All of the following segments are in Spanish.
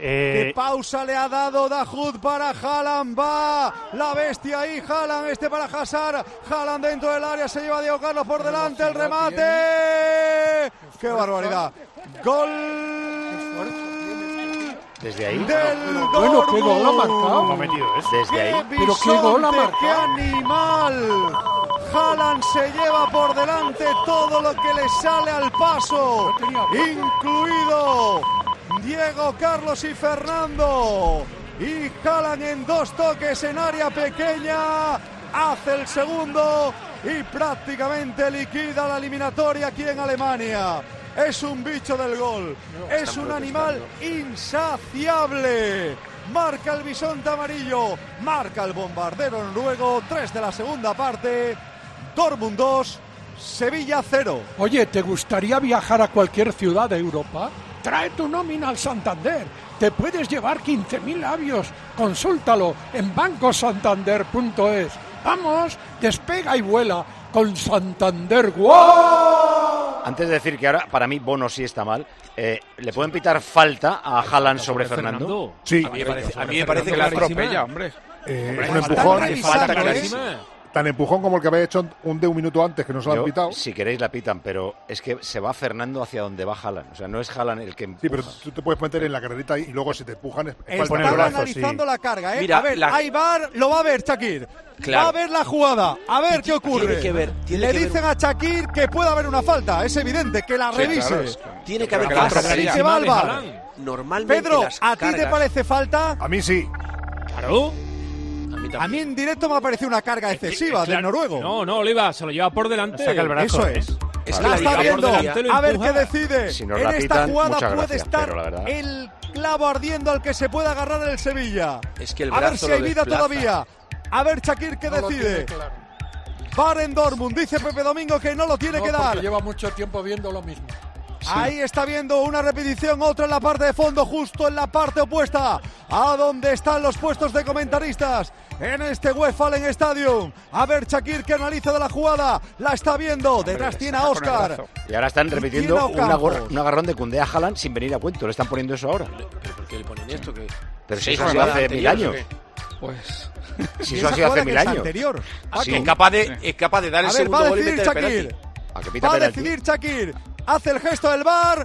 ¿Qué pausa le ha dado Dahoud para Haaland? Va la bestia ahí, Haaland, para Hazard. Haaland dentro del área, se lleva a Diego Carlos por delante, el remate. ¡Qué barbaridad! ¡Gol! Desde ahí. Bueno, qué gol ha marcado. Desde ahí. Pero qué gol ha marcado. ¡Qué animal! Haaland se lleva por delante todo lo que le sale al paso, incluido Diego Carlos y Fernando. Y Haaland en 2 toques en área pequeña hace el segundo y prácticamente liquida la eliminatoria aquí en Alemania. Es un bicho del gol, es un animal insaciable. Marca el bisonte amarillo, marca el bombardero noruego. 3 de la segunda parte. Dortmund 2, Sevilla 0. Oye, ¿te gustaría viajar a cualquier ciudad de Europa? Trae tu nómina al Santander. Te puedes llevar 15.000 avios. Consúltalo en bancosantander.es. Vamos, despega y vuela con Santander. ¡Wow! Antes de decir que ahora, para mí, Bono sí está mal, ¿le pueden pitar falta a Haaland sobre Fernando? Sí. A mí me parece que la atropella, hombre. Un empujón. Falta Tan empujón como el que había hecho de un minuto antes, que no se lo han pitado. Si queréis la pitan, pero es que se va Fernando hacia donde va Haaland. O sea, no es Haaland el que empuja. Sí, pero tú te puedes meter en la carrerita y luego si te empujan es Están analizando la carga, Mira, a ver, hay VAR, lo va a ver Shakir. Claro. Va a ver la jugada, a ver qué ocurre. Tiene que dicen a Shakir que puede haber una falta, es evidente, que la revise. Tiene que haber que va al VAR. Normalmente Pedro, las ¿a ti te cargas- parece falta? A mí sí. Claro. A mí en directo me ha parecido una carga excesiva del noruego. No, Oliva, se lo lleva por delante. Saca el brazo. Eso es. Es que La la está liga viendo, por delante lo a ver qué empuja. decide. Si nos En la esta pitan, jugada muchas puede gracias, estar pero la verdad. el clavo ardiendo al que se puede agarrar el Sevilla. Es que el A ver brazo si hay lo vida desplaza. todavía. A ver Shakir qué No lo tiene decide. claro. VAR en Dortmund, dice Pepe Domingo que no lo tiene No, que porque dar. lleva mucho tiempo viendo lo mismo. Ahí está viendo una repetición, otra en la parte de fondo, justo en la parte opuesta a donde están los puestos de comentaristas en este Westfalen Stadium. A ver Shakir que analiza de la jugada, la está viendo, detrás tiene a Óscar. Y ahora están repitiendo tiene a Ocampos. un agarrón de Koundé a Haaland sin venir a cuento. Le están poniendo eso ahora. ¿Pero por qué le ponen esto? Pero si ¿Seis eso ha sido jugadas hace 1000 años. anteriores Pues Si Y eso ha esa sido hace jugada 1000 que es años. anterior. Sí, es capaz de dar el A ver, va segundo a gol y decidir meter el Shakir. penalti. A que pita Va a penalti. decidir Shakir. Hace el gesto del VAR.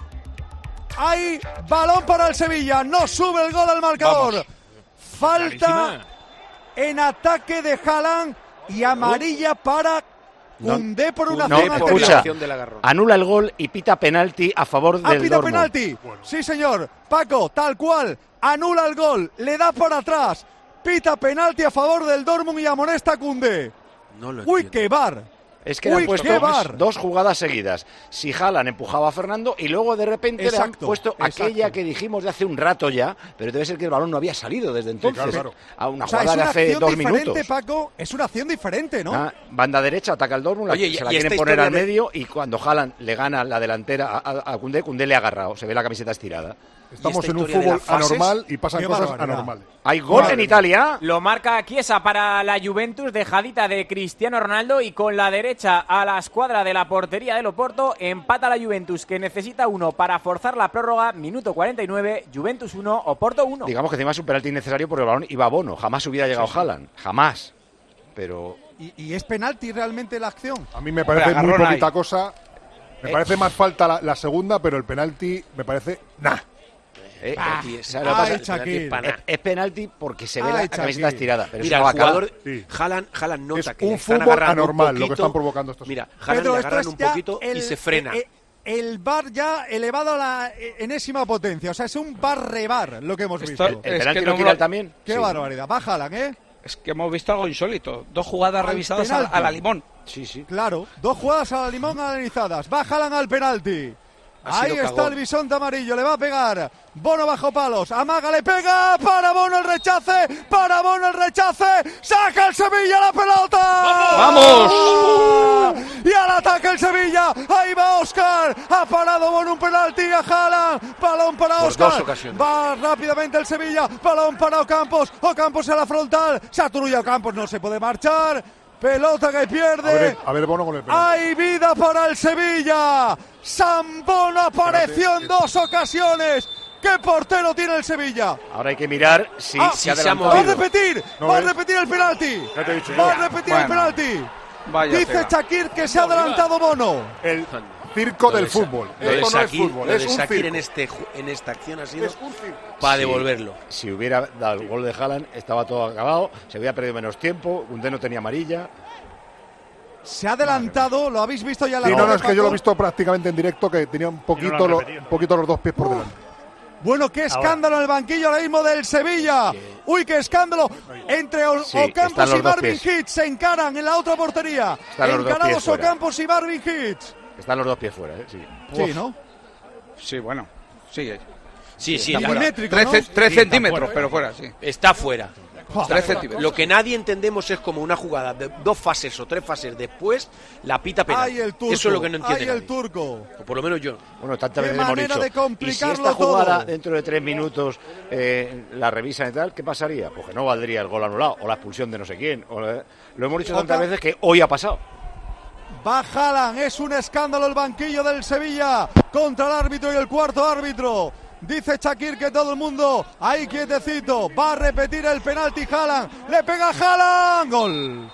Hay balón para el Sevilla. No sube el gol al marcador. Vamos. Falta Clarísima. en ataque de Haaland y amarilla para Koundé por una No, zona por escucha. la anterior. acción del agarrón. Anula el gol y pita penalti a favor del Pita Dortmund. penalti. Sí, señor. Paco, tal cual. Anula el gol. Le da por atrás. Pita penalti a favor del Dortmund y amonesta a Koundé. No lo Uy, entiendo. qué bar. Es que le han Uy, puesto qué bar. 2 jugadas seguidas. Si Haaland empujaba a Fernando y luego de repente le han Exacto, puesto aquella que dijimos de hace un rato ya, pero debe ser que el balón no había salido desde entonces. claro. A una O sea, es jugada de una hace acción 2 diferente, minutos. Paco. Es una acción diferente, ¿no? Ah, banda derecha, ataca al Dortmund, Oye, se la y quieren esta poner historia al de- medio y cuando Haaland le gana la delantera a Koundé, Koundé le ha agarrado, se ve la camiseta estirada. Estamos esta en un historia de fútbol las fases, anormal y pasan qué cosas barbaridad. anormales. Hay gol en Italia. Lo marca Chiesa para la Juventus, dejadita de Cristiano Ronaldo, y con la derecha a la escuadra de la portería del Oporto empata la Juventus, que necesita 1 para forzar la prórroga. Minuto 49, Juventus 1, Oporto 1. Digamos que encima es un penalti innecesario porque el balón iba a Bono, jamás hubiera llegado Haaland, jamás. Pero ¿Y es penalti realmente la acción? A mí me parece muy agarrón poquita ahí. cosa. Me parece más falta la segunda, pero el penalti me parece nah. ¿sabes lo que pasa? Shakir. Es penalti porque se ve Ay, la camiseta Shakir. estirada. Pero Mira, eso no el va a acabar. jugador Sí. Haaland nota Es que le un están fútbol agarrando un anormal lo que poquito. están provocando estos. Mira, Haaland Pedro, le esto agarran es un ya poquito y se frena. El VAR ya elevado a la enésima potencia. O sea, es un VAR-revar lo que hemos visto. ¿El penalti lo tira él también? Qué Sí. barbaridad. Va Haaland, ¿eh? Es que hemos visto algo insólito. 2 jugadas Al revisadas penalti. a la limón. Sí, sí. Claro. 2 jugadas a la limón analizadas. Va Haaland al penalti. Ha Ahí sido está cagón. el bisonte amarillo, le va a pegar. Bono bajo palos, Amaga le pega, para Bono el rechace, saca el Sevilla la pelota. ¡Vamos! Y al ataque el Sevilla, ahí va Óscar, ha parado Bono un penalti a Haaland, balón para Por Óscar. dos ocasiones. Va rápidamente el Sevilla, balón para Ocampos a la frontal, Saturulla Ocampos no se puede marchar. Pelota que pierde. A ver, Bono con el penalti. Hay vida para el Sevilla. San Bono apareció en 2 ocasiones. ¡Qué portero tiene el Sevilla! Ahora hay que mirar si se ha se ha adelantado. ¡Va a movido. repetir! No ¡Va a ves. repetir el penalti! Ya te he dicho yo. ¡Va a repetir el penalti! Vaya Dice tela. Shakir que se ha adelantado Bono. El circo Lo del de Sa- fútbol. Lo de Esto no es Shakir, fútbol, lo es de un Shakir circo. en esta acción ha sido Es un circo. para Sí. devolverlo. Si hubiera dado el gol de Haaland, estaba todo acabado, se hubiera perdido menos tiempo, Koundé no tenía amarilla. Se ha adelantado, ¿lo habéis visto ya en la Sí, no, tele, no, es que yo lo he Paco? visto prácticamente en directo, que tenía un poquito, un poquito los dos pies por delante. Bueno, qué escándalo en el banquillo ahora mismo del Sevilla. Uy, qué escándalo. Entre Sí, Ocampos están los y dos Marvin pies. Hitch se encaran en la otra portería. Están los dos pies Encarados fuera. Ocampos y Marvin Hitch. Están los dos pies fuera, sí. Sí, ¿no? Sí, bueno. Sí, Sí, sí, Está la- milimétrico, ¿no? 3 centímetros, pero fuera, sí. está fuera. 3 centímetros. Lo que nadie entendemos es como una jugada de 2 fases o 3 fases después la pita penal. Ay, el turco. Eso es lo que no entiende Ay, el nadie. turco. O por lo menos yo. Bueno, tantas Qué veces hemos manera dicho, de y si complicarlo esta jugada todo. dentro de 3 minutos la revisan y tal, ¿qué pasaría? Pues que no valdría el gol anulado, o la expulsión de no sé quién. Lo hemos dicho tantas Otra- veces que hoy ha pasado. Va Haaland, es un escándalo el banquillo del Sevilla contra el árbitro y el cuarto árbitro. Dice Shakir que todo el mundo ahí quietecito. Va a repetir el penalti Haaland. Le pega Haaland. Gol.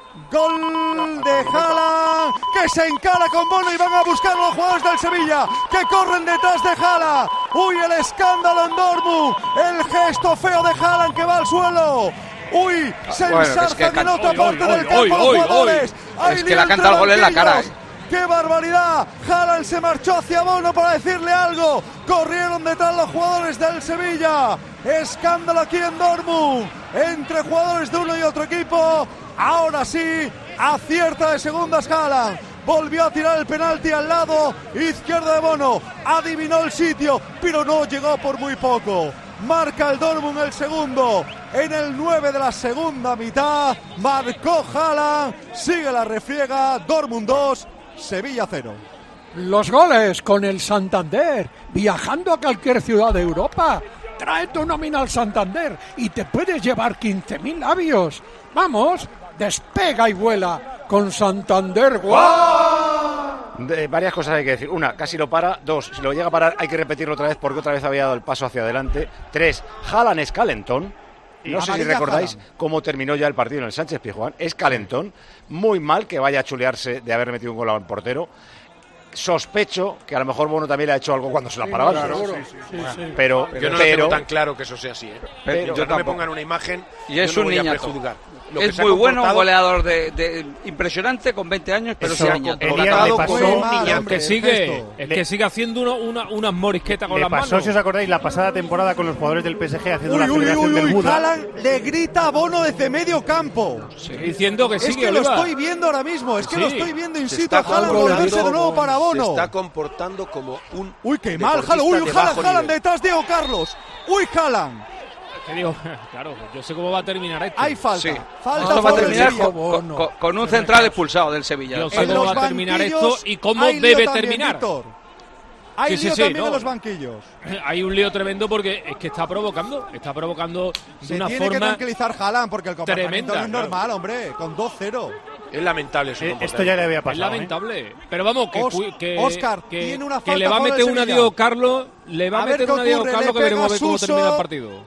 Gol de Haaland, que se encara con Bono y van a buscar los jugadores del Sevilla que corren detrás de Haaland. Uy, el escándalo en Dortmund. El gesto feo de Haaland que va al suelo. Uy, se Bueno, es ensarzan que en otra hoy, parte hoy, del campo hoy, los hoy, jugadores. Hay Es que lío le ha entre cantado el gol en la cara, banquillos. ¡Qué barbaridad! Haaland se marchó hacia Bono para decirle algo. Corrieron detrás los jugadores del Sevilla. Escándalo aquí en Dortmund. Entre jugadores de uno y otro equipo. Ahora sí, acierta de segundas Haaland. Volvió a tirar el penalti al lado izquierdo de Bono. Adivinó el sitio, pero no llegó por muy poco. Marca el Dortmund el segundo. En el 9 de la segunda mitad marcó Haaland. Sigue la refriega. Dortmund 2. Sevilla 0. Los goles con el Santander, viajando a cualquier ciudad de Europa. Trae tu nómina al Santander y te puedes llevar 15.000 labios. Vamos, despega y vuela con Santander. ¡Guau! Varias cosas hay que decir. Una, casi lo para. Dos, si lo llega a parar hay que repetirlo otra vez porque otra vez había dado el paso hacia adelante. Tres, Haaland es calentón. No sé si Amarilla recordáis Haaland. cómo terminó ya el partido en el Sánchez Pizjuán. Es calentón. Muy mal que vaya a chulearse de haber metido un gol al portero. Sospecho que a lo mejor Bono también le ha hecho algo cuando se la ha parado. Pero Yo no lo tengo tan claro que eso sea así. Pero Yo yo no me tampoco. pongan una imagen Y es yo no un voy a niñato. prejuzgar. Lo que Es se ha muy bueno, un comportado- goleador impresionante con 20 años, pero Eso, sí niñato. Elías, comportado le como pasó un mal, niñato. hombre. Que sigue, gesto. es que sigue haciendo unas morisquetas con Le las pasó, manos. si os acordáis, la pasada temporada con los jugadores del PSG haciendo la Uy, uy, celebración uy, del uy. Buda. Haaland le grita a Bono desde medio campo. Diciendo que Es sigue, que lo Oliva. estoy viendo ahora mismo. Es que Sí. lo estoy viendo in Se situ. está Haaland comportando- volverse de nuevo para Se Bono. está comportando como un Uy, qué mal, deportista Haaland. Uy, de bajo Haaland nivel. detrás de Diego Carlos. Uy, Haaland. Que digo, claro, yo sé cómo va a terminar esto. Hay falta. Sí. Falta Esto va a favor del terminar Sevilla. con un central expulsado del Sevilla. Yo sé En cómo los va a terminar esto banquillos y cómo hay lío debe también, terminar. Víctor. Hay Sí, lío sí, también no. en los banquillos. Hay un lío tremendo porque es que está provocando de Se una tiene que forma tranquilizar Haaland porque el comportamiento tremenda, no es claro. normal, hombre. Con 2-0. Es lamentable su Esto comportamiento. ya le había es pasado. lamentable. Pero vamos, que Oscar, tiene una que falta le va a a favor meter del una a Sevilla. Diego Carlos, le va a A ver meter qué una a Diego ocurre, Carlos le que veremos a pega ver cómo Suso. termina el partido.